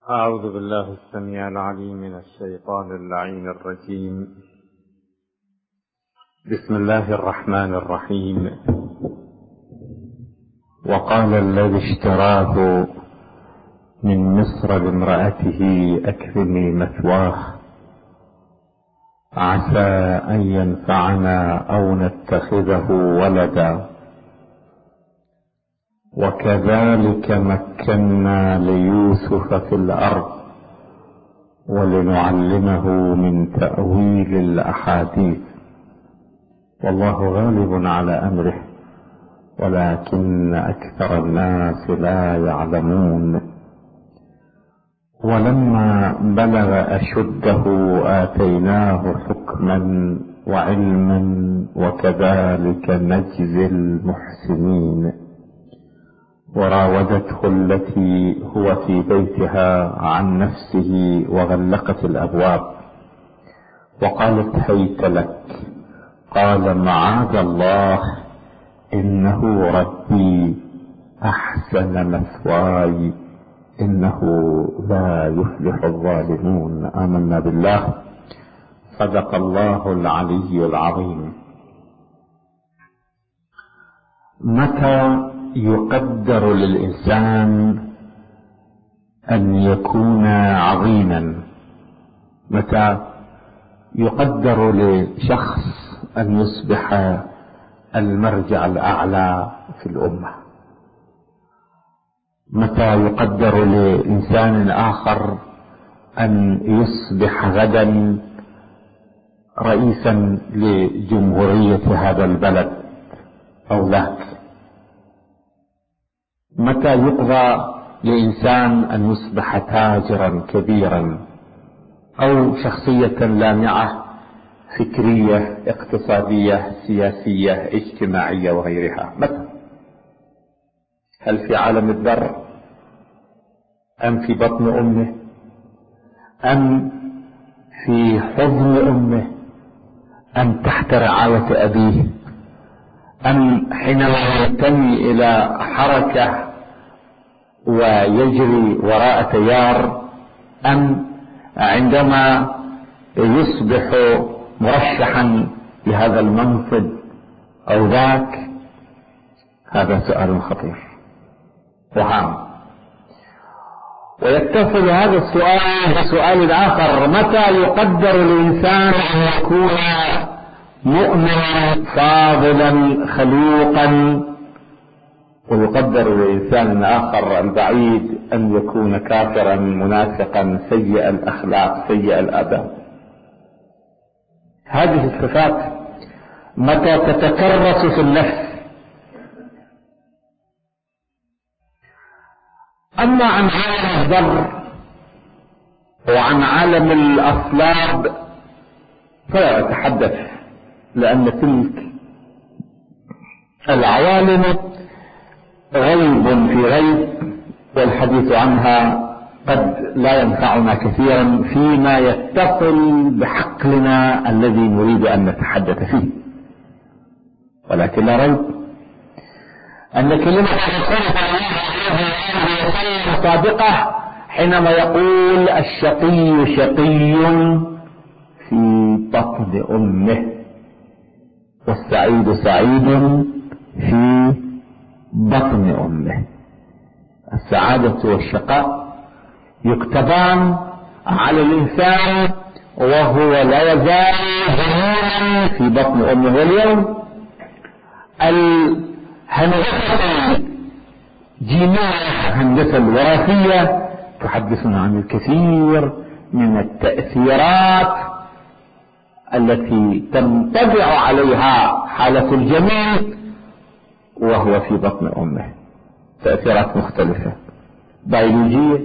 أعوذ بالله السميع العليم من الشيطان اللعين الرجيم. بسم الله الرحمن الرحيم. وقال الذي اشتراه من مصر لامرأته أكرمي مثواه عسى أن ينفعنا أو نتخذه ولدا وكذلك مكنا ليوسف في الأرض ولنعلمه من تأويل الأحاديث والله غالب على أمره ولكن أكثر الناس لا يعلمون. ولما بلغ أشده آتيناه حكما وعلما وكذلك نجزي المحسنين. وراودته التي هو في بيتها عن نفسه وغلقت الأبواب وقالت هيت لك قال معاذ الله إنه ربي أحسن مثواي إنه لا يفلح الظالمون. آمنا بالله. صدق الله العلي العظيم. متى يقدر للإنسان أن يكون عظيما؟ متى يقدر لشخص أن يصبح المرجع الأعلى في الأمة؟ متى يقدر لإنسان آخر أن يصبح غدا رئيسا لجمهورية هذا البلد أو ذاك؟ متى يقضى لإنسان أن يصبح تاجرا كبيرا أو شخصية لامعة فكرية اقتصادية سياسية اجتماعية وغيرها؟ متى؟ هل في عالم الذر أم في بطن أمه أم في حضن أمه أم تحت رعاية أبيه أم حينما ينتمي إلى حركة ويجري وراء تيار أم عندما يصبح مرشحا لهذا المنصب أو ذاك؟ هذا سؤال خطير وهام. ويتصل هذا السؤال بسؤال آخر: متى يقدر الإنسان أن يكون مؤمنا فاضلا خلوقا، ويقدر لإنسان آخر البعيد أن يكون كافرا منافقا سيء الأخلاق سيء الأدب؟ هذه الصفات متى تتكرس في النفس؟ أما عن عالم الذر وعن عالم الأصلاب فلا أتحدث، لأن تلك العوالم غيب في غيب، والحديث عنها قد لا ينفعنا كثيرا فيما يتصل بحقلنا الذي نريد أن نتحدث فيه. ولكن لا ريب أن كلمة الرسول صلى الله عليه وسلم صادقة حينما يقول: الشقي شقي في بطن أمه والسعيد سعيد في بطن أمه. السعادة والشقاء يكتبان على الإنسان وهو لا يزال ظهورا في بطن أمه. واليوم الهندسة الجينية، الهندسة الوراثية، تحدثنا عن الكثير من التأثيرات التي تنطبع عليها حالة الجنين وهو في بطن أمه. تأثيرات مختلفة، بيولوجية،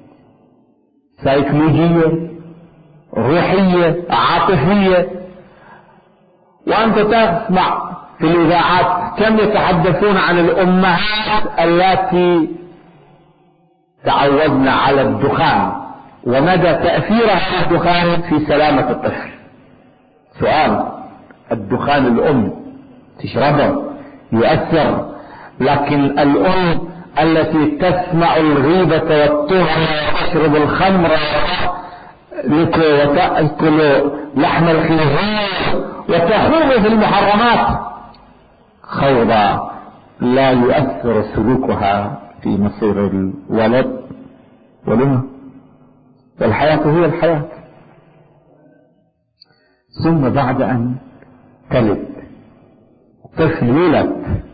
سيكولوجية، روحية، عاطفية. وأنت تسمع في الإذاعات كم يتحدثون عن الأمهات التي تعودن على الدخان ومدى تأثير هذا الدخان في سلامة الطفل. سؤال: الدخان الأم تشربه يؤثر، لكن الأم التي تسمع الغيبة والطغى وتشرب الخمر وتأكل لحم الخنزير وتخوض في المحرمات خوضا لا يؤثر سلوكها في مصير الولد والأمة، والحياة هي الحياة. ثم بعد أن تلد طفل يولد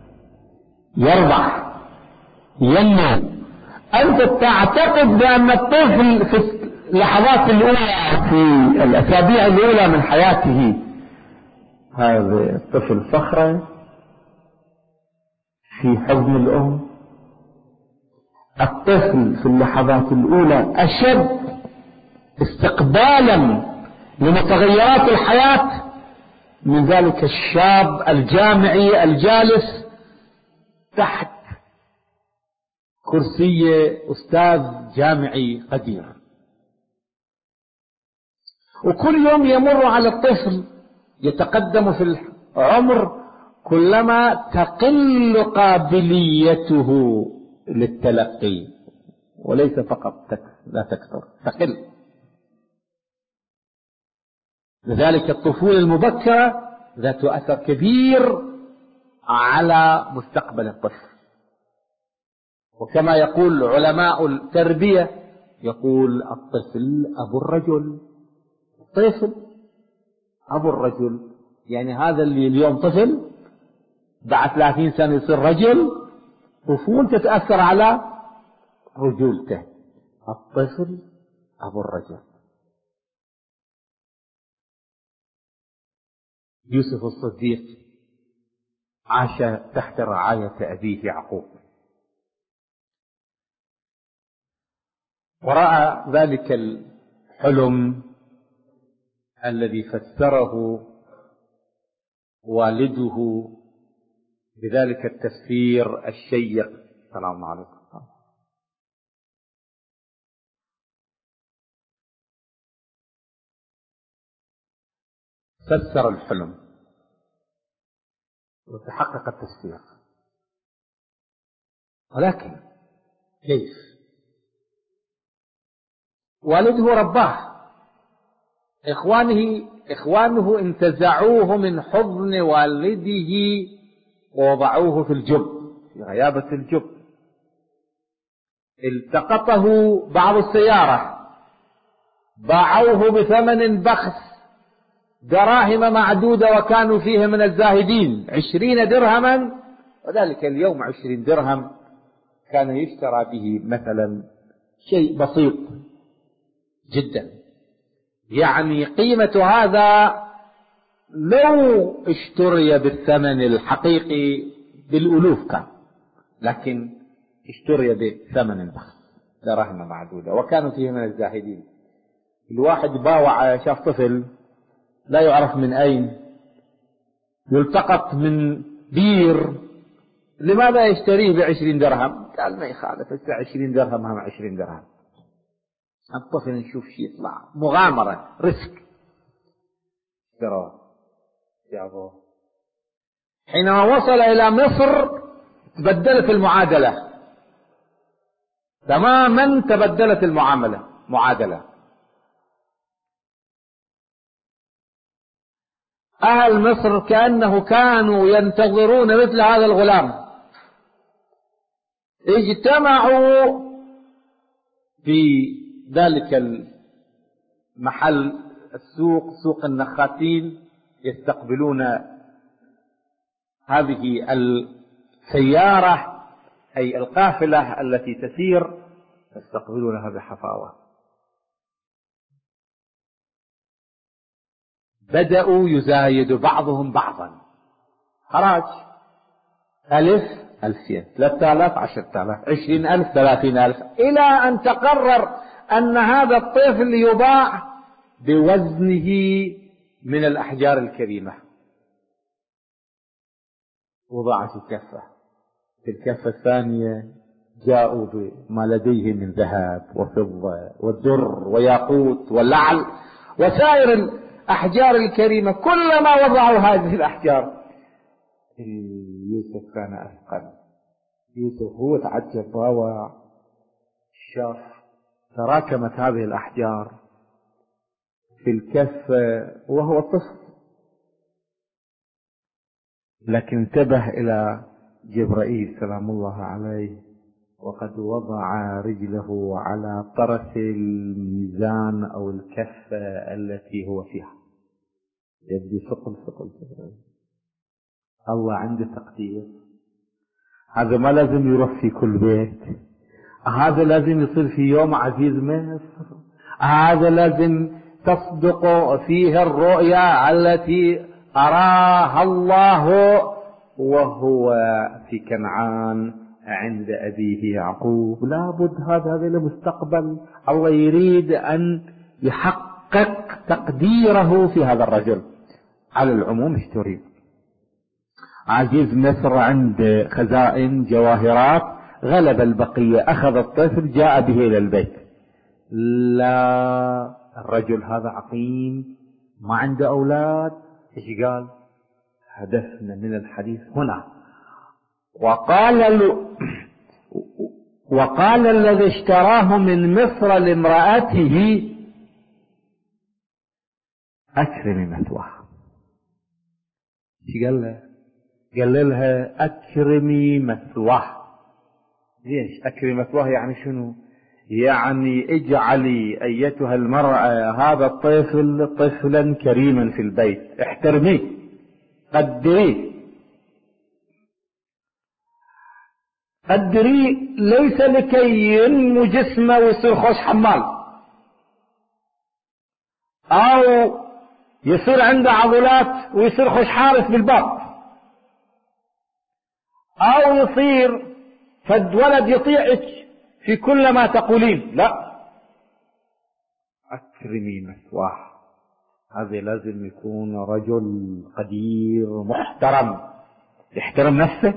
يرضع ينمو، أنت تعتقد بأن الطفل في اللحظات الأولى في الأسابيع الأولى من حياته هذا الطفل صخرة في حضن الأم. الطفل في اللحظات الأولى أشد استقبالا لمتغيرات الحياة من ذلك الشاب الجامعي الجالس تحت كرسي أستاذ جامعي قدير. وكل يوم يمر على الطفل يتقدم في العمر كلما تقل قابليته للتلقي، وليس فقط لا تكثر، تقل. لذلك الطفولة المبكرة ذات أثر كبير على مستقبل الطفل. وكما يقول علماء التربية، يقول الطفل أبو الرجل. الطفل أبو الرجل، يعني هذا اللي اليوم طفل بعد 30 سنة يصير رجل، طفولته تتأثر على رجولته. الطفل أبو الرجل. يوسف الصديق عاش تحت رعاية أبيه يعقوب، ورأى ذلك الحلم الذي فسره والده بذلك التفسير الشيق. السلام عليكم. فسر الحلم وتحقق التفسير، ولكن كيف؟ والده رباه، إخوانه انتزعوه من حضن والده ووضعوه في الجب، في غيابة الجب. التقطه بعض السيارة، باعوه بثمن بخس، دراهم معدودة، وكانوا فيه من الزاهدين 20 درهما، وذلك اليوم 20 درهم كان يشترى به مثلا شيء بسيط جدا. يعني قيمة هذا لو اشتري بالثمن الحقيقي بالألوف كان، لكن اشتري بثمن بخس، دراهم معدودة، وكانوا فيه من الزاهدين. الواحد باوع، شاف طفل لا يعرف من أين يلتقط من بير، لماذا يشتريه ب20 درهم؟ قال ما يخالف، 20 درهم هم 20 درهم. الطفل نشوف شيء يطلع مغامرة، ريسك. اشتراه جابوه. حينما وصل إلى مصر تبدلت المعادلة تماما، تبدلت معادلة. أهل مصر كأنه كانوا ينتظرون مثل هذا الغلام. اجتمعوا في ذلك المحل، السوق، سوق النخاتين، يستقبلون هذه السيارة، أي القافلة التي تسير، يستقبلونها بحفاوة. بدأوا يزايد بعضهم بعضا، خراج 1000 2000 3000 10000 20,000 30,000، إلى أن تقرر أن هذا الطفل يباع بوزنه من الأحجار الكريمة. وضع في كفة، في الكفة الثانية جاءوا بما لديه من ذهب وفضة ودر وياقوت واللعل وسائر الأحجار الكريمة. كلما وضعوا هذه الأحجار، يوسف كان أثقل، يوسف هو تعجب روى، شاف تراكمت هذه الأحجار في الكف وهو طفل، لكن انتبه إلى جبرائيل سلام الله عليه وقد وضع رجله على طرف الميزان أو الكفة التي هو فيها، يبدي ثقل جبرائيل. الله عنده تقدير، هذا ما لازم يروح في كل بيت، هذا لازم يصير في يوم عزيز مصر، هذا لازم تصدق فيه الرؤيا التي أراها الله وهو في كنعان عند أبيه يعقوب. لابد هذا المستقبل الله يريد أن يحقق تقديره في هذا الرجل. على العموم ايش تريد؟ عزيز مصر عند خزائن جواهرات، غلب البقية، أخذ الطفل جاء به إلى البيت. لا، الرجل هذا عقيم ما عنده أولاد. إيش قال؟ هدفنا من الحديث هنا وقال الذي اشتراه من مصر لامرأته أكرمي مثواه. إيش قال له؟ قال لها أكرمي مثواه. ليش أكرمي مثواه؟ يعني شنو؟ يعني اجعلي أيتها المرأة هذا الطفل طفلا كريما في البيت، احترميه، قدريه. ليس لكي ينمو جسمه ويصير خوش حمال، أو يصير عنده عضلات ويصير خوش حارس بالباب، أو يصير فد ولد يطيعك في كل ما تقولين. لا، أكرمي مثواه. هذا لازم يكون رجل قدير محترم، يحترم نفسه،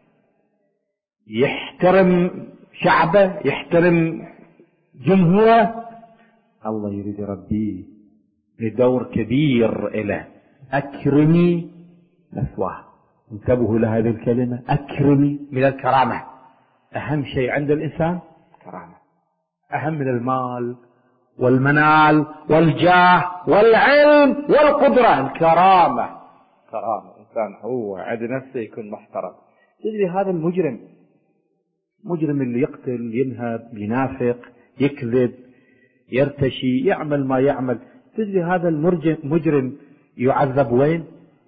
يحترم شعبه، يحترم جمهوره. الله يريد يربيه لدور كبير إله. أكرمي مثواه. انتبهوا لهذه الكلمة، أكرمي، من الكرامة. أهم شيء عند الإنسان كرامة، أهم من المال والمنال والجاه والعلم والقدرة. الكرامة، كرامة إنسان هو عند نفسه يكون محترم. تدري هذا المجرم اللي يقتل، ينهب، ينافق، يكذب، يرتشي، يعمل ما يعمل، تدري هذا المجرم يعذب وين؟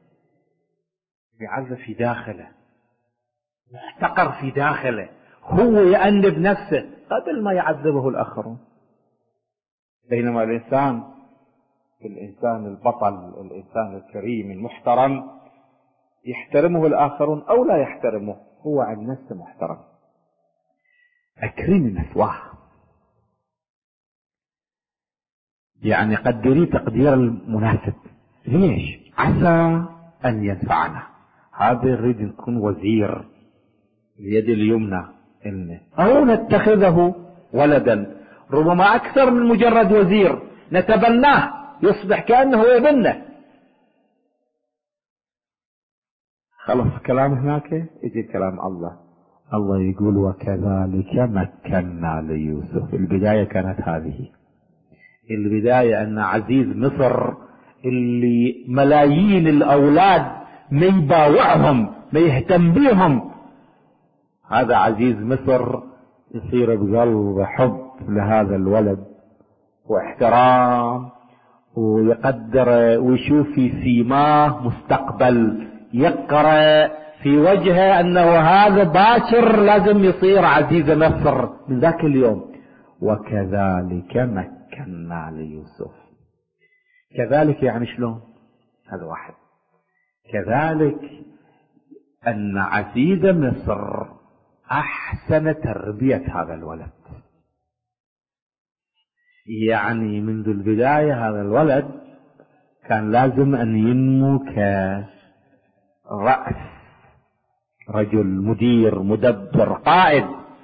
يعذب في داخله، محتقر في داخله، هو يأنب نفسه قبل ما يعذبه الآخرون. بينما الإنسان البطل، الإنسان الكريم المحترم، يحترمه الآخرون أو لا يحترمه، هو عن نفسه محترم. أكرمي مثواه، يعني قدري تقدير المناسب. ليش؟ عسى أن ينفعنا. هذا يريد يكون وزير اليد اليمنى إلنا، أو نتخذه ولدا، ربما أكثر من مجرد وزير، نتبناه يصبح كأنه ابنه. خلص كلام هناك، يجي كلام الله يقول وكذلك مكنا ليوسف. البداية كانت هذه، البداية أن عزيز مصر اللي ملايين الأولاد ما يباوعهم ما يهتم بيهم، هذا عزيز مصر يصير بقلب حب لهذا الولد واحترام، ويقدر ويشوف في سيماه مستقبل، يقرأ في وجهه أنه هذا باكر لازم يصير عزيز مصر من ذاك اليوم. وكذلك مكنا ليوسف. كذلك يعني شلون؟ هذا واحد. كذلك أن عزيز مصر أحسن تربية هذا الولد، يعني منذ البداية هذا الولد كان لازم أن ينمو كرأس، رجل مدير مدبر قائد.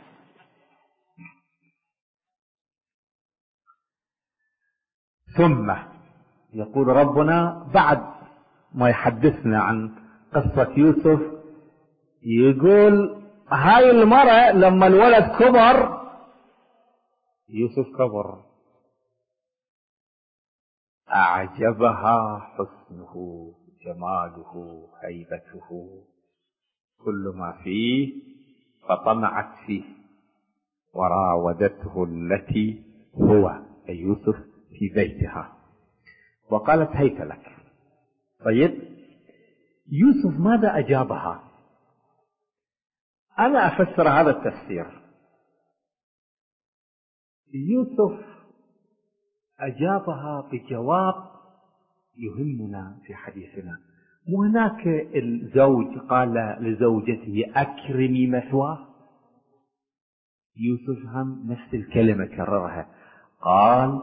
ثم يقول ربنا بعد ما يحدثنا عن قصة يوسف، يقول هاي المرأة لما الولد كبر، يوسف كبر، أعجبها حسنه، جماله، هيبته، كل ما فيه، فطمعت فيه وراودته التي هو أي يوسف في بيتها وقالت هيت لك. طيب يوسف ماذا أجابها؟ أنا أفسر هذا التفسير. يوسف أجابها بجواب يهمنا في حديثنا. وهناك الزوج قال لزوجته أكرمي مثواه، يوسف هم نفس الكلمة كررها، قال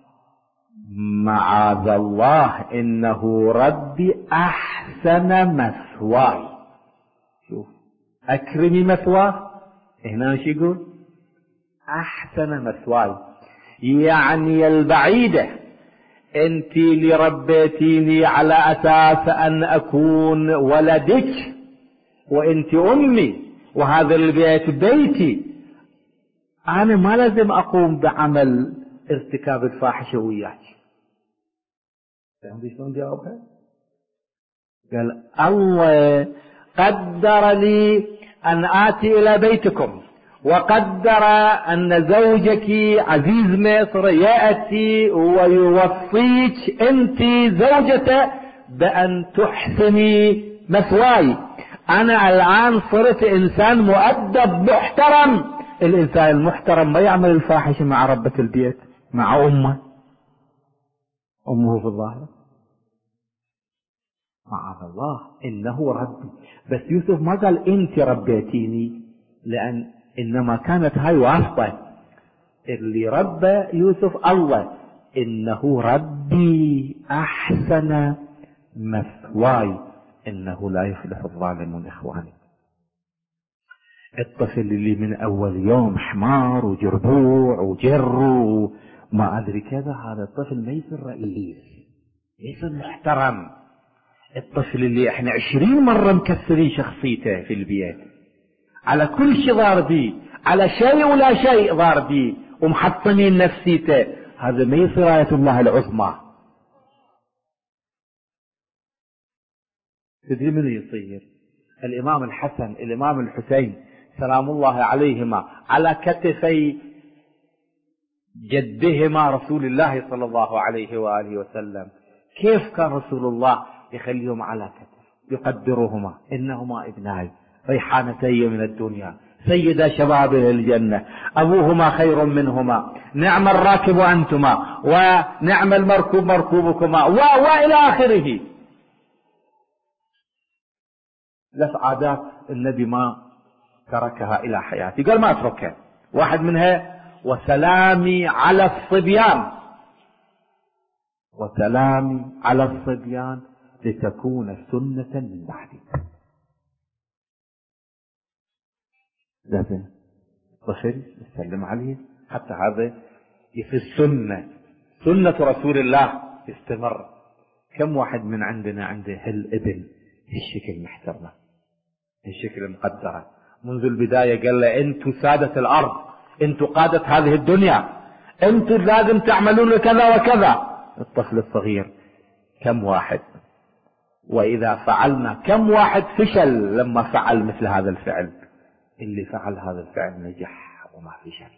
معاذ الله إنه ربي أحسن مثواي. شوف أكرمي مثواه، هنا ايش يقول؟ أحسن مثواي، يعني البعيدة، أنت اللي ربيتيني على أساس أن أكون ولدك، وأنت أمي، وهذا البيت بيتي، أنا ما لازم أقوم بعمل ارتكاب الفاحشة وياك. فهمتي شلون جاوبها؟ قال الله قدر لي أن آتي إلى بيتكم، وقدر أن زوجك عزيز مصر يأتي ويوصيك أنت زوجته بأن تحسني مثواي. أنا الآن صرت إنسان مؤدب محترم. الإنسان المحترم ما يعمل الفاحشة مع ربة البيت، مع أمه في الظاهر. معاذ الله إنه ربي. بس يوسف ما قال أنت ربيتيني، لأن إنما كانت هاي واسطة. اللي ربى يوسف الله، إنه ربي أحسن مثواي إنه لا يفلح الظالمون. إخواني، الطفل اللي من أول يوم حمار وجربوع وجر ما أدري كذا، هذا الطفل ما يصير رئيس، يصير محترم. الطفل اللي احنا 20 مرة مكسرين شخصيته في البيت، على كل شيء ضاربيه، على شيء ولا شيء ضاربيه ومحطمين نفسيته، هذا ما يصير آية الله العظمى. تدري من يصير؟ الإمام الحسن الإمام الحسين سلام الله عليهما على كتفي جدهما رسول الله صلى الله عليه وآله وسلم. كيف كان رسول الله يخليهم على كتف، يقدرهما، إنهما ابناي ريحانتي من الدنيا، سيدا شباب الجنة، أبوهما خير منهما، نعم الراكب أنتما، ونعم المركوب مركوبكما، وإلى آخره. لف عادات النبي ما تركها إلى حياتي، قال ما أتركها. واحد منها وسلامي على الصبيان، وسلامي على الصبيان لتكون سنة من بعدي. لازم الطفل يسلم عليه حتى هذا يصير سنة رسول الله يستمر. كم واحد من عندنا عنده هالابن هالشكل محترمة، هالشكل مقدرة منذ البداية، قال له انتوا سادة الارض، انتوا قادة هذه الدنيا، انتوا لازم تعملون كذا وكذا. الطفل الصغير كم واحد، واذا فعلنا كم واحد فشل لما فعل مثل هذا الفعل. اللي فعل هذا الفعل نجح وما فشل.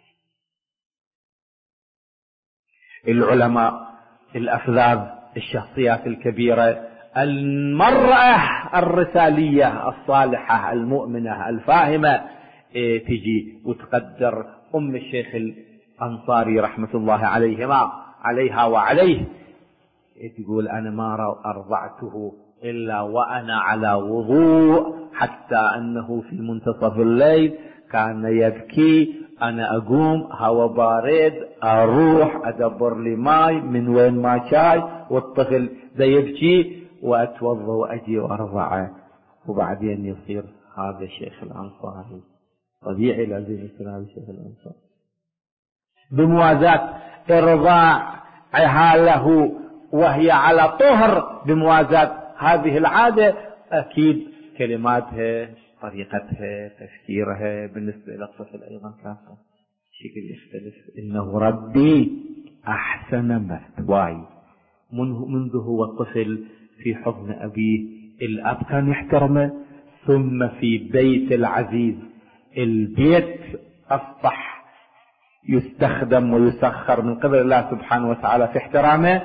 العلماء، الافذاذ، الشخصيات الكبيرة، المرأة الرسالية الصالحة المؤمنة الفاهمة، تجي وتقدر أم الشيخ الأنصاري رحمة الله عليها وعليه، تقول أنا ما أرضعته إلا وأنا على وضوء، حتى أنه في منتصف الليل كان يبكي، أنا أقوم هوا بارد أروح أدبر لي ماي من وين ما شاي، والطفل ذا يبكي وأتوضى وأجي وأرضعه. وبعدين يصير هذا الشيخ الأنصاري. طبيعي لازم يصير هذا الشيخ الأنصاري بموازاة إرضاعها له وهي على طهر، بموازاة هذه العادة أكيد كلماتها طريقتها تفكيرها بالنسبة إلى الطفل أيضا كان شكل يختلف. إنه ربي أحسن مثواي منذ هو طفل في حضن أبيه، الأب كان يحترمه، ثم في بيت العزيز البيت أصبح يستخدم ويسخر من قبل الله سبحانه وتعالى في احترامه،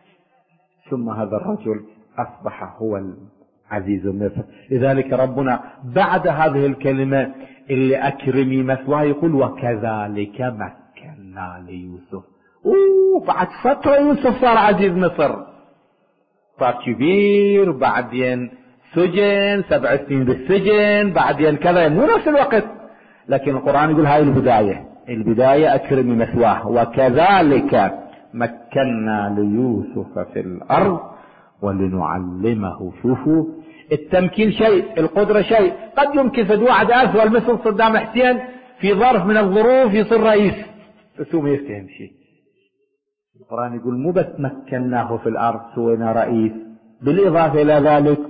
ثم هذا الرجل أصبح هو العزيز مصر. لذلك ربنا بعد هذه الكلمة اللي أكرمي مثواه يقول وكذلك مكنا ليوسف. بعد فترة يوسف صار عزيز مصر، صار كبير، بعدين سجن 7 سنين بالسجن، بعدين كذا، مو نفس الوقت. لكن القرآن يقول هاي البداية أكرمي مثواه وكذلك مكنا ليوسف في الأرض ولنعلمه. شوفوا التمكين شيء، القدرة شيء. قد يمكن فد واحد أرسل مثل صدام حسين في ظرف من الظروف يصير رئيس، بس هو ما يفتهم شيء. القرآن يقول مو بس مكناه في الأرض سوينا رئيس، بالإضافة إلى ذلك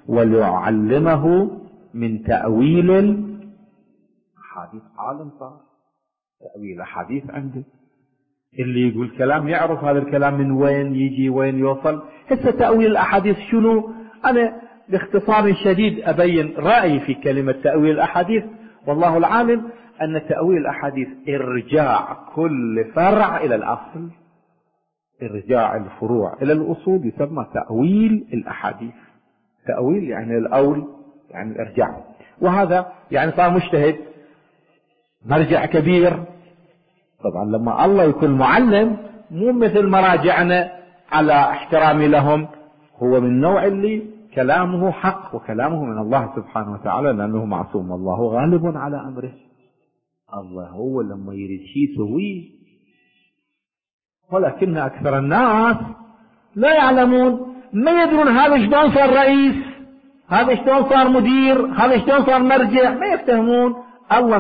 وليعلمه من تأويل الأحاديث. عالم صار تأويل الأحاديث عنده، اللي يقول كلام يعرف هذا الكلام من وين يجي وين يوصل. هسه تأويل الأحاديث شنو؟ أنا باختصار شديد أبين رأيي في كلمة تأويل الأحاديث، والله العالم أن تأويل الأحاديث إرجاع كل فرع إلى الأصل، إرجاع الفروع إلى الأصول، يسمى تأويل الأحاديث. تأويل يعني الأول، يعني الإرجاع. وهذا يعني صار مجتهد مرجع كبير. طبعا لما الله يكون معلم مو مثل مراجعنا على احترامي لهم، هو من نوع اللي كلامه حق وكلامه من الله سبحانه وتعالى، لأنه معصوم، الله غالب على أمره. الله هو لما يريد شيء يسويه، ولكن أكثر الناس لا يعلمون، ما يدرون هذا شلون صار رئيس، هذا شلون صار مدير، هذا شلون صار مرجع، ما يفتهمون. الله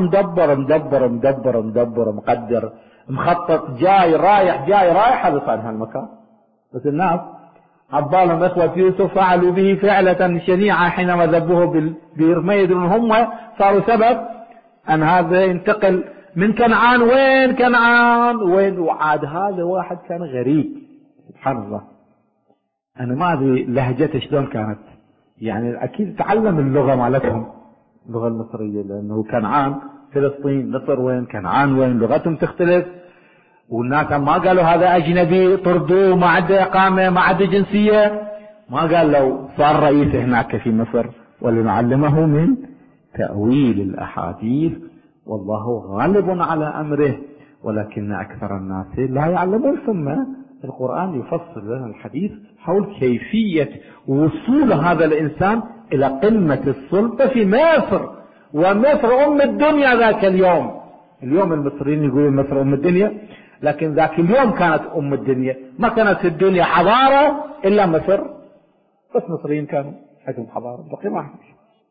مدبر مقدر مخطط، جاي رايح هذا صار هالمكان. بس الناس عبالهم إخوة يوسف فعلوا به فعلة شنيعة حينما ذبوه بالبير، ما يدرون هم صاروا سبب أن هذا ينتقل من كنعان. وين كنعان وين؟ وعاد هذا واحد كان غريب سبحان الله. أنا ما أدري لهجته شلون كانت، يعني أكيد تعلم اللغة مالتهم، اللغة المصرية، لأنه كنعان فلسطين، مصر وين، كنعان وين، لغتهم تختلف. والناس ما قالوا هذا أجنبي طردوه، ما عنده إقامة، ما عنده جنسية، ما قال لو صار رئيس هناك في مصر. ولنعلمه من تأويل الأحاديث والله غالب على أمره ولكن أكثر الناس لا يعلمون. ثم القرآن يفصل لنا الحديث حول كيفية وصول هذا الإنسان إلى قمة السلطة في مصر، ومصر أم الدنيا ذاك اليوم. اليوم المصريين يقولون مصر أم الدنيا، لكن ذاك اليوم كانت أم الدنيا. ما كانت في الدنيا حضارة إلا مصر، بس مصريين كانوا عندهم حضارة، بقي ما عندهم.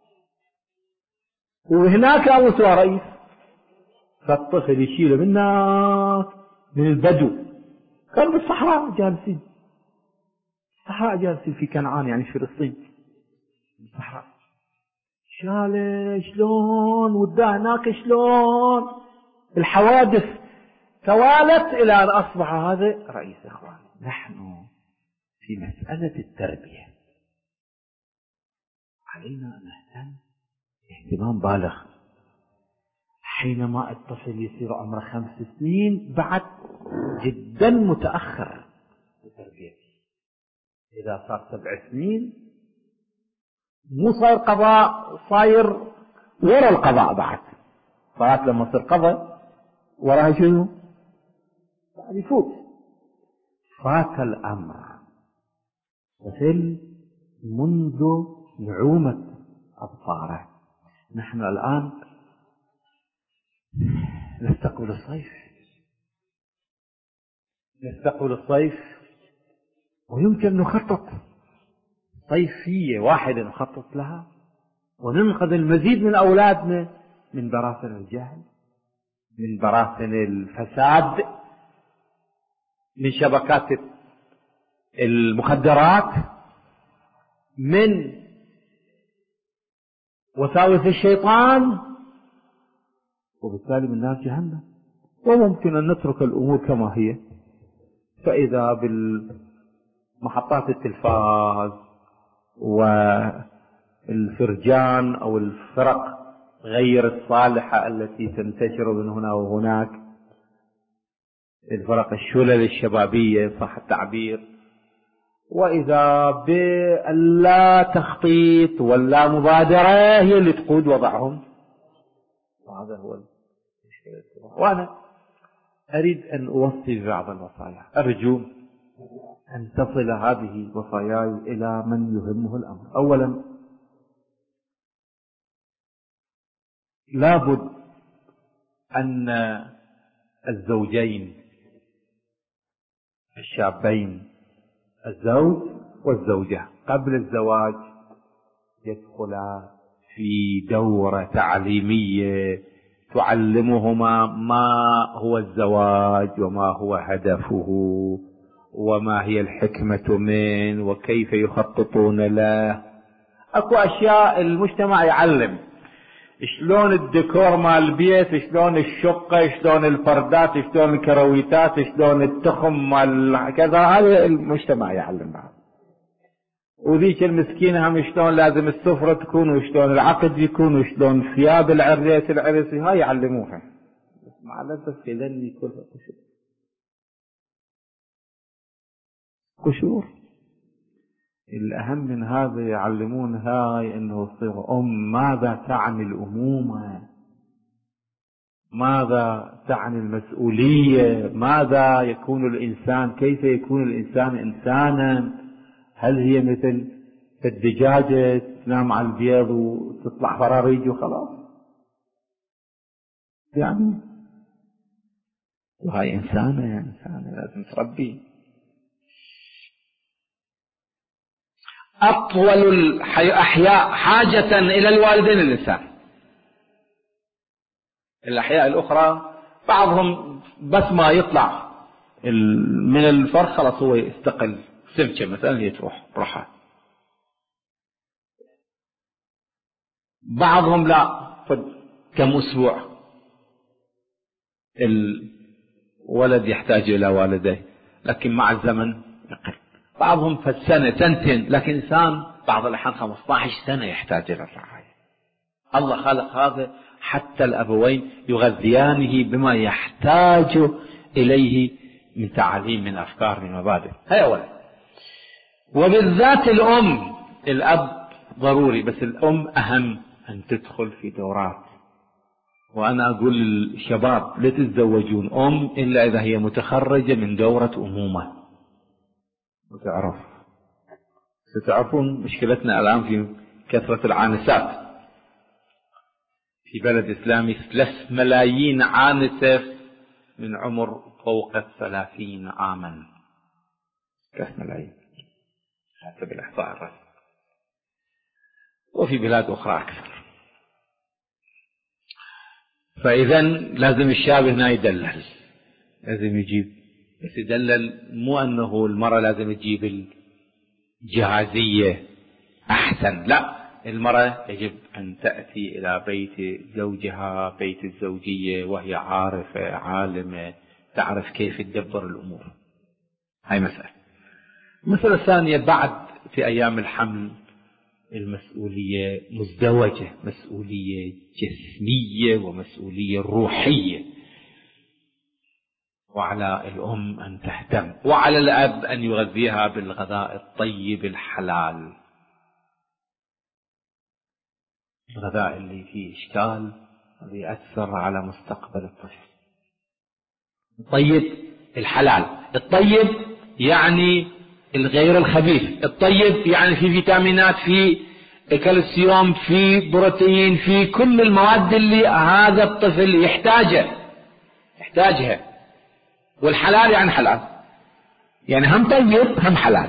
وهناك الله سوى رئيس، فالطفل يشيله من الناس، من البدو، كانوا بالصحراء جالسين، الصحراء جالسين في كنعان يعني فلسطين، الصحراء. شاله شلون وداه هناك شلون، الحوادث توالت إلى أن أصبح هذا رئيس. إخوان، نحن في مسألة التربية علينا أن نهتم اهتمام بالغ. حينما الطفل يصير عمره 5 سنين بعد جدا متأخر في تربيته. إذا صار 7 سنين مو صاير قضاء، صاير ورا القضاء بعد. صارت لما يصير قضاء وراها شنو؟ بعد يفوت. فات الأمر طفل منذ نعومة أظفاره. نحن الآن نستقبل الصيف ويمكن نخطط صيفية واحدة نخطط لها وننقذ المزيد من أولادنا من براثن الجهل، من براثن الفساد، من شبكات المخدرات، من وساوس الشيطان، وبالتالي من نار جهنم. وممكن أن نترك الأمور كما هي، فإذا بالمحطات التلفاز والفرجان أو الفرق غير الصالحة التي تنتشر من هنا وهناك، الفرق الشلل الشبابية صح التعبير، وإذا باللا تخطيط واللا مبادرة هي اللي تقود وضعهم، وهذا هو المشكلة. وأنا أريد أن أوصي بعض الوصايا، أرجو أن تصل هذه وصاياي إلى من يهمه الأمر. أولا، لابد أن الزوجين الشابين، الزوج والزوجة، قبل الزواج يدخلا في دورة تعليمية تعلمهما ما هو الزواج وما هو هدفه وما هي الحكمة منه وكيف يخططون له. اكو اشياء المجتمع يعلم، شلون الديكور مال البيت، شلون الشقة، شلون الفردات، شلون الكرويتات، شلون التخم مال كذا، هذا المجتمع يعلم بعض. وذيك المسكينة هم شلون لازم السفرة تكون، وشلون العقد يكون، وشلون ثياب العريس هاي يعلموها. بس مع الأسف في ذني كلها قشور. الأهم من هذا يعلمون هاي أنه تصير ماذا تعني الأمومة، ماذا تعني المسؤولية، ماذا يكون الإنسان، كيف يكون الإنسان إنسانا. هل هي مثل الدجاجة تنام على البيض وتطلع فراريج وخلاص؟ يعني وهاي إنسانة لازم تربي. أطول الأحياء حاجة إلى الوالدين الإنسان. الأحياء الأخرى بعضهم بس ما يطلع من الفرخ خلاص هو يستقل، سمكة مثلا هي تروح براحة. بعضهم لا، كم أسبوع الولد يحتاج إلى والديه، لكن مع الزمن يقل. بعضهم في السنة سنتين، لكن إنسان بعض الأحيان 15 سنة يحتاج إلى الرعاية. الله خلق هذا حتى الأبوين يغذيانه بما يحتاج إليه من تعاليم، من أفكار، من مبادئ. هي أولا. وبالذات الأم، الأب ضروري بس الأم أهم أن تدخل في دورات. وأنا أقول للشباب لا تتزوجون أم إلا إذا هي متخرجة من دورة أمومة وتعرف. ستعرفون مشكلتنا الآن في كثرة العانسات في بلد إسلامي، 3 ملايين عانسة من عمر فوق 30 عاما، 3 ملايين حسب الإحصاء الرسمي، وفي بلاد أخرى أكثر. فإذا لازم الشاب هنا يدلل، لازم يجيب، بس يدلل مو أنه المرأة لازم تجيب الجهازية أحسن، لا، المرأة يجب أن تأتي إلى بيت زوجها، بيت الزوجية، وهي عارفة عالمة تعرف كيف تدبر الأمور. هاي مسألة. المسألة الثانية، بعد في أيام الحمل المسؤولية مزدوجة، مسؤولية جسمية ومسؤولية روحية، وعلى الأم أن تهتم، وعلى الأب أن يغذيها بالغذاء الطيب الحلال، الغذاء اللي فيه إشكال اللي يأثر على مستقبل الطفل. الطيب الحلال، الطيب يعني الغير الخبيث، الطيب يعني في فيتامينات، في كالسيوم، في بروتين، في كل المواد اللي هذا الطفل يحتاجها. والحلال يعني حلال، يعني هم طيب هم حلال.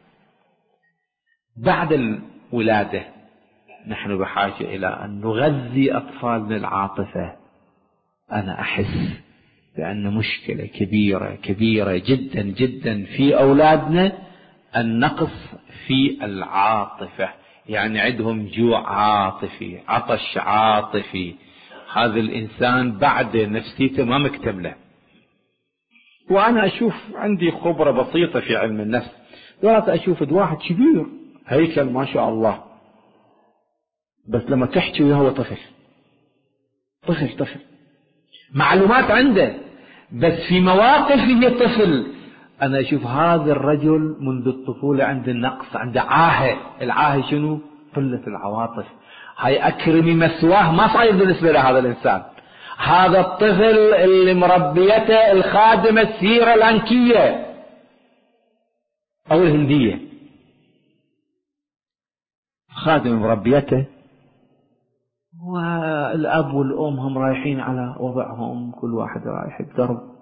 بعد الولادة نحن بحاجة إلى أن نغذي أطفالنا العاطفة. أنا أحس بأن مشكلة كبيرة جدا جدا في أولادنا النقص في العاطفة. يعني عندهم جوع عاطفي، عطش عاطفي. هذا الإنسان بعد نفسيته ما مكتملة. وأنا أشوف عندي خبرة بسيطة في علم النفس، دلوقتي أشوف واحد كبير هيكل ما شاء الله، بس لما تحكي وياه هو طفل معلومات عنده، بس في مواقفه طفل. أنا أشوف هذا الرجل منذ الطفولة عنده النقص، عنده عاهة. العاهة شنو؟ قلة العواطف. هاي أكرمي مسواه ما صاير بالنسبة لهذا الإنسان. هذا الطفل اللي مربيته الخادمة السيرة الأنكية أو الهندية، خادم مربيته، والأب والأم هم رايحين على وضعهم، كل واحد رايح بدرب.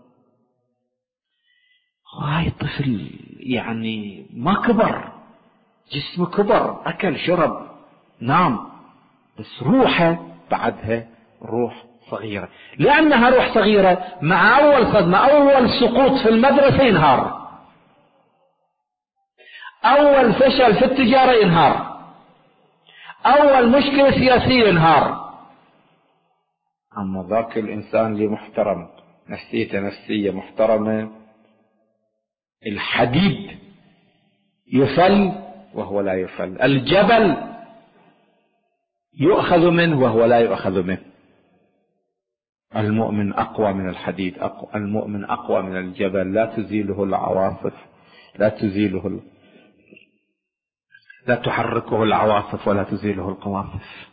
هاي الطفل يعني ما كبر، جسمه كبر، أكل شرب نام، بس روحه بعدها روح صغيرة. لأنها روح صغيرة، مع أول صدمة، أول سقوط في المدرسة ينهار، أول فشل في التجارة ينهار، أول مشكلة سياسية ينهار. أما ذاك الإنسان اللي محترم، نفسيته نفسية محترمة، الحديد يفل وهو لا يفل، الجبل يؤخذ منه وهو لا يؤخذ منه. المؤمن أقوى من الحديد، المؤمن أقوى من الجبل، لا تزيله العواصف، لا تحركه العواصف ولا تزيله القواصف،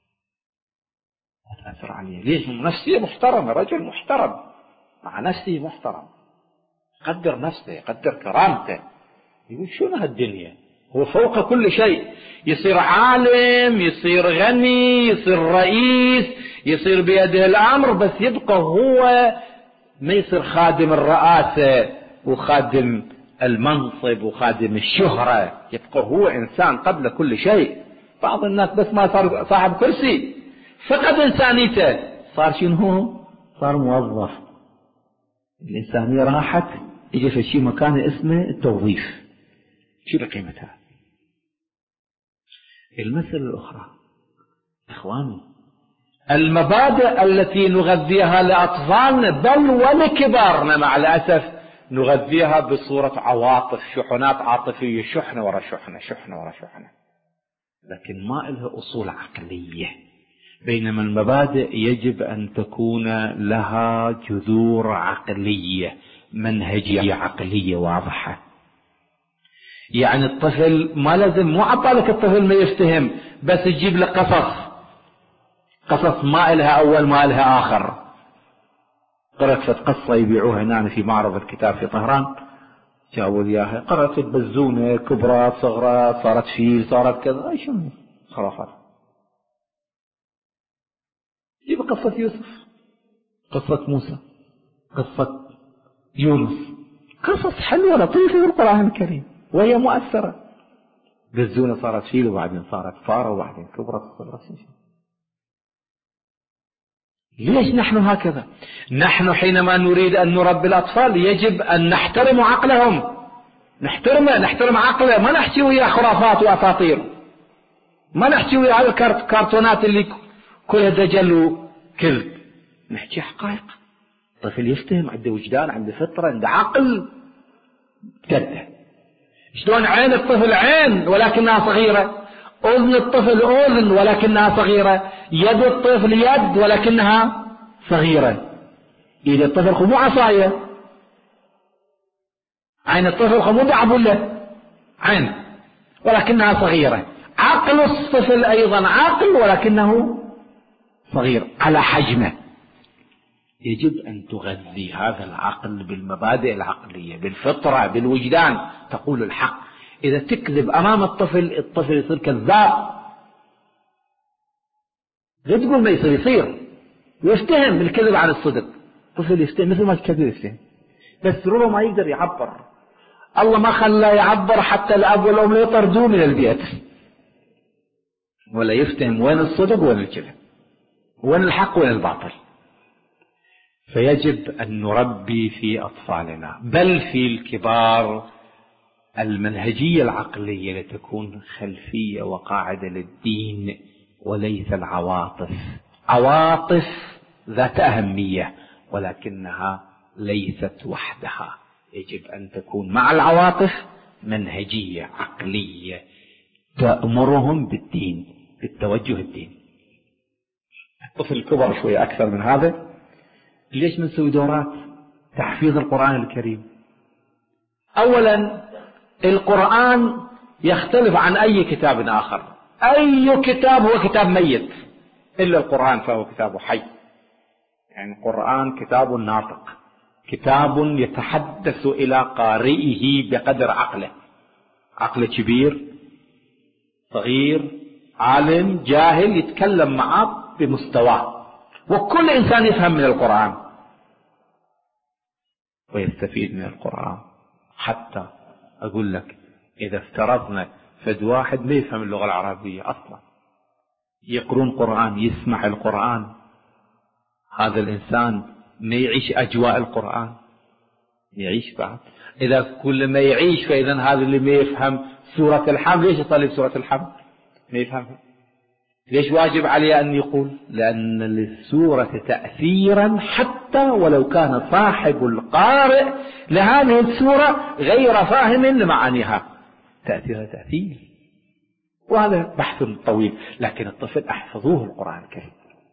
لا تأثر عليه. ليش؟ نفسية محترمة، رجل محترم مع نفسه محترم، يقدر نفسه، يقدر كرامته، يقول شنو هالدنيا، هو فوق كل شيء. يصير عالم، يصير غني، يصير رئيس، يصير بيده الأمر، بس يبقى هو ما يصير خادم الرئاسة وخادم المنصب وخادم الشهرة، يبقى هو إنسان قبل كل شيء. بعض الناس بس ما صار صاحب كرسي فقد إنسانيته، صار شنو؟ صار موظف. الإنسانية راحت، يجي في شيء مكانه اسمه التوظيف. شو قيمتها؟ المسألة الأخرى إخواني، المبادئ التي نغذيها لأطفالنا بل ولكبارنا مع الأسف نغذيها بصورة عواطف، شحنات عاطفية، شحنة ورا شحنة، شحنة ورا شحنة، لكن ما لها أصول عقلية. بينما المبادئ يجب أن تكون لها جذور عقلية، منهجية عقلية واضحة. يعني الطفل ما لازم، مو عطالك الطفل ما يفتهم، بس تجيب له قصص ما إلها أول ما إلها آخر. قرأت قصة يبيعوها هنا في معرض الكتاب في طهران، جابوا لي إياها، قرأت البزونة، كبرات صغرات، صارت فيل، صارت كذا، أي شنو خرافات. جيب قصة يوسف، قصة موسى، قصة يونس، قصص حلوة لطيفة في القرآن الكريم وهي مؤثرة. بزونة صارت فيل وبعدين صارت فارة وبعدين كبرت صغرت. ليش نحن هكذا؟ نحن حينما نريد أن نربي الأطفال يجب أن نحترم عقلهم، نحترم عقله، ما نحكي وياه خرافات وأساطير، ما نحكي وياه الكرتونات اللي كلها دجل وكذب، نحكي حقائق. الطفل يفتهم، عنده وجدان، عنده فطرة، عنده عقل كده. شلون عين الطفل عين ولكنها صغيرة، أذن الطفل أذن ولكنها صغيرة، يد الطفل يد ولكنها صغيرة. إيد الطفل مو عصاية، عين الطفل مو دعبلة، عين ولكنها صغيرة. عقل الطفل أيضا عقل ولكنه صغير على حجمه. يجب أن تغذي هذا العقل بالمبادئ العقلية، بالفطرة، بالوجدان، تقول الحق. إذا تكذب أمام الطفل يصير كذاب، لا تقول ما يصير يفتهم الكذب عن الصدق. الطفل يفتهم مثل ما الكذب يفتهم، بس ربما ما يقدر يعبر. الله ما خلى يعبر حتى الأب والأم لا يطردوه من البيت، ولا يفتهم وين الصدق وين الكذب، وين الحق وين الباطل. فيجب أن نربي في أطفالنا بل في الكبار المنهجية العقلية لتكون خلفية وقاعدة للدين وليس العواطف. عواطف ذات أهمية ولكنها ليست وحدها، يجب أن تكون مع العواطف منهجية عقلية تأمرهم بالدين، بالتوجه الدين. الطفل الكبر شوية أكثر من هذا، ليش منسوي دورات تحفيظ القرآن الكريم؟ أولا القرآن يختلف عن أي كتاب آخر. أي كتاب هو كتاب ميت إلا القرآن فهو كتاب حي. يعني القرآن كتاب ناطق، كتاب يتحدث إلى قارئه بقدر عقله، عقل كبير صغير عالم جاهل يتكلم معه بمستواه، وكل إنسان يفهم من القرآن ويستفيد من القرآن. حتى أقول لك إذا افترضنا فد واحد ما يفهم اللغة العربية أصلا، يقرون قرآن يسمع القرآن، هذا الإنسان ما يعيش أجواء القرآن، يعيش بعد. إذا كل ما يعيش فإذا هذا اللي ما يفهم سورة الحمد، ليش يصلي بسورة الحمد؟ ما يفهمها. ليش واجب عليه أن يقول؟ لأن للسورة تأثيرا حتى ولو كان صاحب القارئ لهذه السورة غير فاهم لمعانيها، تأثير. وهذا بحث طويل، لكن الطفل احفظوه القرآن الكريم.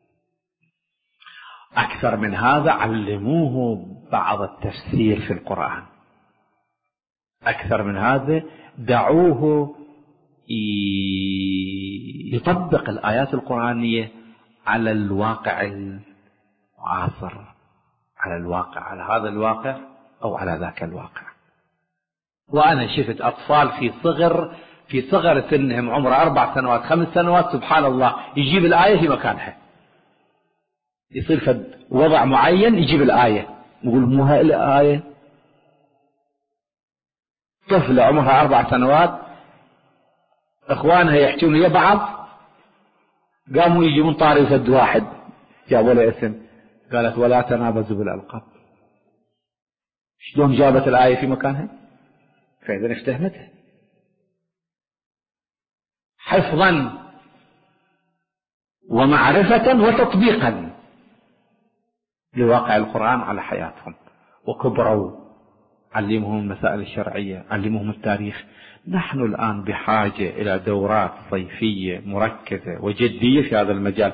أكثر من هذا علموه بعض التفسير في القرآن. أكثر من هذا دعوه يطبق الآيات القرآنية على الواقع المعاصر، على الواقع، على هذا الواقع أو على ذاك الواقع. وأنا شفت أطفال في صغر سنهم، عمره 4 سنوات 5 سنوات، سبحان الله يجيب الآية في مكانها، يصير في وضع معين يجيب الآية، يقول مو هاي الآية. طفلة عمرها 4 سنوات اخوانها يحكون ويا بعض، قاموا يجيبون طاري فد واحد جابوا له اسم، قالت ولا تنابزوا بالألقاب. شلون جابت الآية في مكانها؟ فإذا افتهمتها حفظا ومعرفة وتطبيقا لواقع القرآن على حياتهم. وكبروا علمهم المسائل الشرعية، علمهم التاريخ. نحن الآن بحاجة إلى دورات صيفية مركزة وجدية في هذا المجال.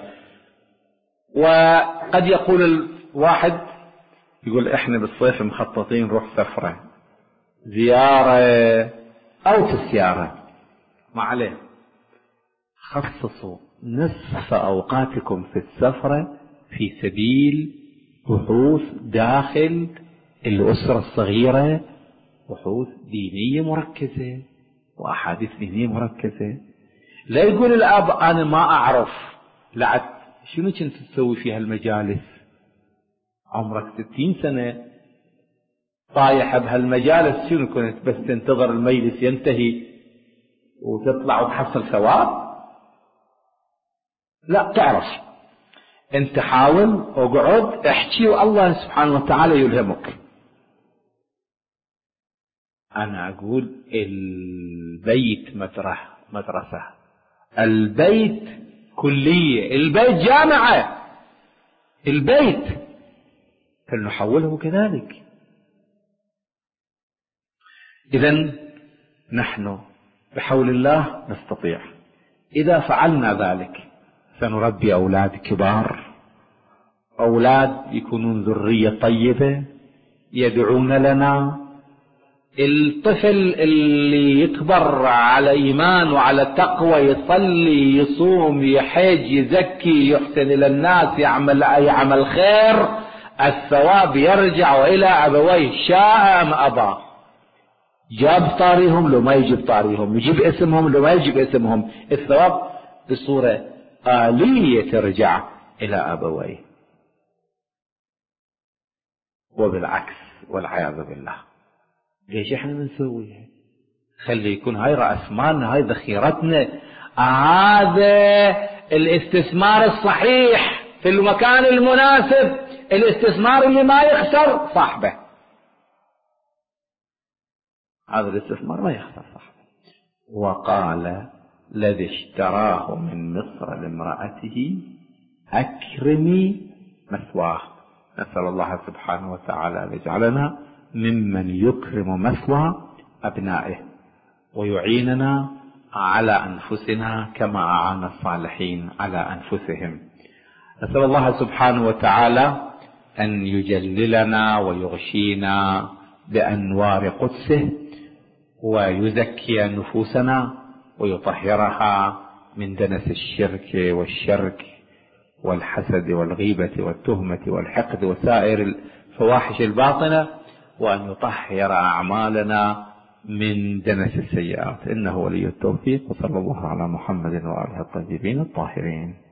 وقد يقول الواحد، يقول احنا بالصيف مخططين نروح سفرة زيارة أو في السيارة، ما عليه، خصصوا نصف أوقاتكم في السفرة في سبيل بحوث داخل الأسرة الصغيرة، بحوث دينية مركزة وأحاديث دينية مركزة. لا يقول الأب أنا ما أعرف، لعد شنو كنت تسوي في هالمجالس؟ عمرك 60 سنة طايح بهالمجالس، شنو كنت بس تنتظر المجلس ينتهي وتطلع وتحصل ثواب؟ لا، تعرف انت حاول اقعد احكي والله سبحانه وتعالى يلهمك. انا اقول البيت مدرسة، البيت كلية، البيت جامعة، البيت فلنحوله كذلك. اذن نحن بحول الله نستطيع. اذا فعلنا ذلك سنربي أولاد كبار، أولاد يكونون ذرية طيبة يدعون لنا. الطفل اللي يكبر على إيمان وعلى تقوى، يصلي يصوم يحج يزكي يحسن إلى الناس يعمل خير، الثواب يرجع إلى أبويه شاء أم أبى. جاب طاريهم لو ما يجيب طاريهم، يجيب اسمهم لو ما يجيب اسمهم، الثواب بصورة آلية ترجع إلى أبويه. وبالعكس والعياذ بالله. ليش احنا بنسويها؟ خلي يكون هاي رأس مالنا، هاي ذخيرتنا، هذا الاستثمار الصحيح في المكان المناسب، الاستثمار اللي ما يخسر صاحبه. هذا الاستثمار ما يخسر صاحبه. وقال الذي اشتراه من مصر لامرأته أكرمي مثواه. نسأل الله سبحانه وتعالى أن يجعلنا ممن يكرم مثوى أبنائه ويعيننا على أنفسنا كما أعان الصالحين على أنفسهم. نسأل الله سبحانه وتعالى أن يجللنا ويغشينا بأنوار قدسه ويزكي نفوسنا ويطهرها من دنس الشرك والشرك والحسد والغيبة والتهمة والحقد وسائر الفواحش الباطنة، وأن يطهر أعمالنا من دنس السيئات، إنه ولي التوفيق. وصلى الله على محمد وآله الطيبين الطاهرين.